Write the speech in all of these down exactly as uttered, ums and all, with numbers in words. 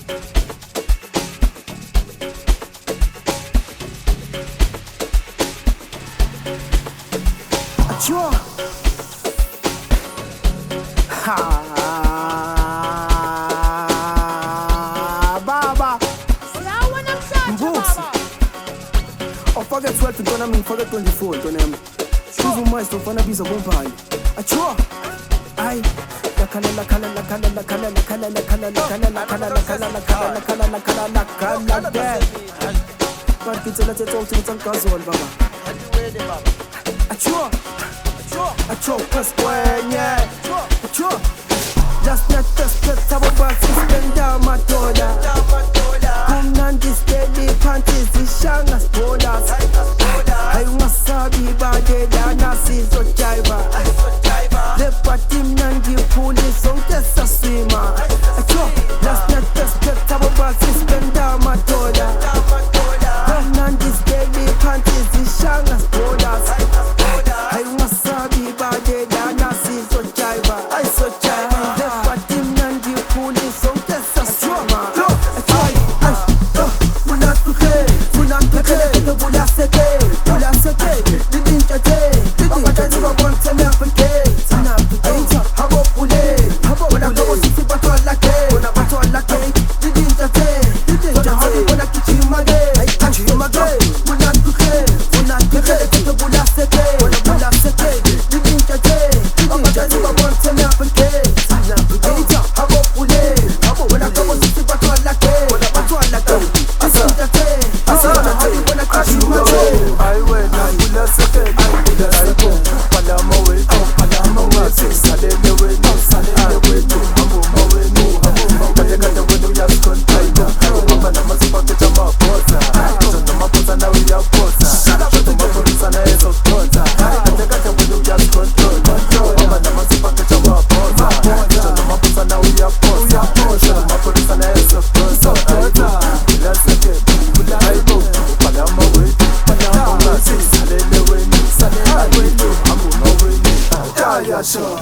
Achua. Ha. Baba. Mbuzi. Oh, forget twelve to turn me, forget twenty-four to them. Choose one more to find a piece of one. Achua. Ay. La kala la kala la kala la kala la kala la kala la kala la kala la kala la kala la kala la kala la kala la kala. But it's a little talk to the casual, Baba. Achua. Achua, Pasquania. Achua. Just not just get our box, spend down my dollar. Come on, this steady panties, the shangas borders. I must be bad, and I see so jiva. The party man, the police, on test a swimmer. Achua. Just not just get our box, spend down my dollar. Come on, this steady panties, the shangas borders. I must be bad, and I see so jiva. I so jiva. The party man, the police, on test a swimmer. Sure.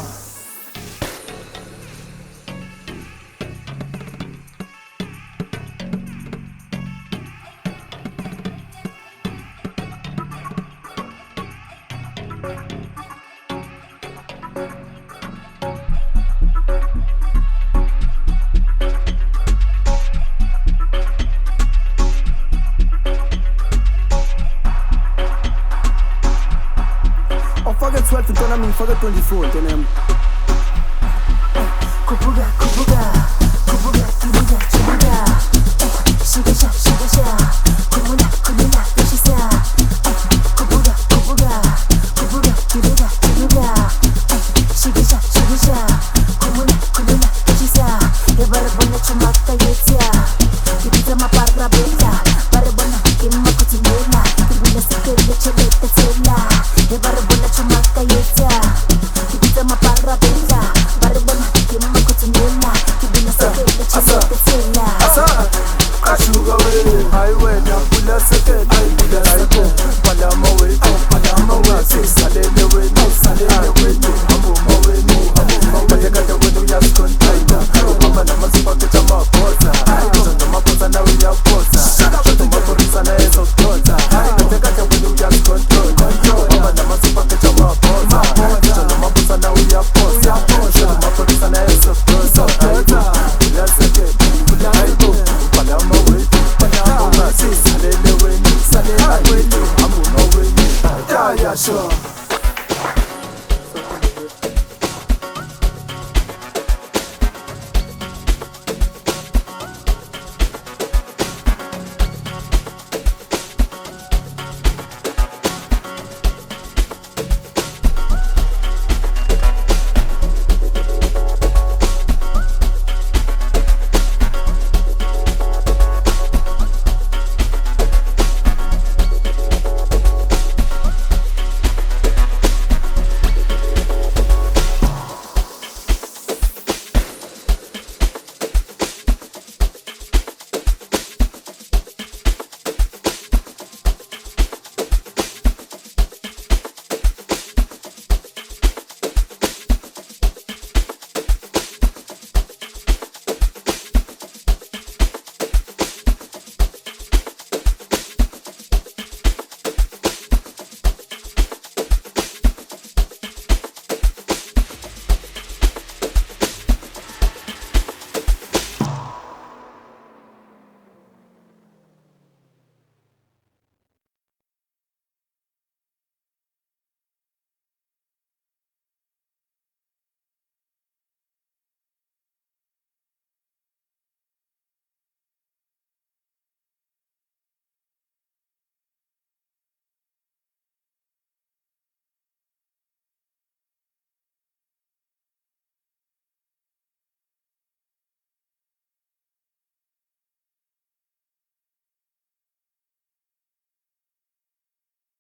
Forget twelve to turn me, forget twenty-four to them. Kubuga, kubuga, kubuga, kubuga, kubuga. Shigasha, shigasha, kumuna, kumuna, yashisa. Kubuga, kubuga, kubuga, kubuga, kubuga. Shigasha, shigasha, kumuna, kumuna, yashisa. Yebarabona chumaka yetia, yipita maparra beta. Barabona kimma kutimela, kibula sikele chelete tela. Yebarabona chumaka yetia, yipita maparra beta. Barabona kimma kutimela, kibula sikele chelete tela. Asa, kashuga we, highway na kula sikele, kibula sikele. Palama we, palama we, salele we, salele we, ambo we.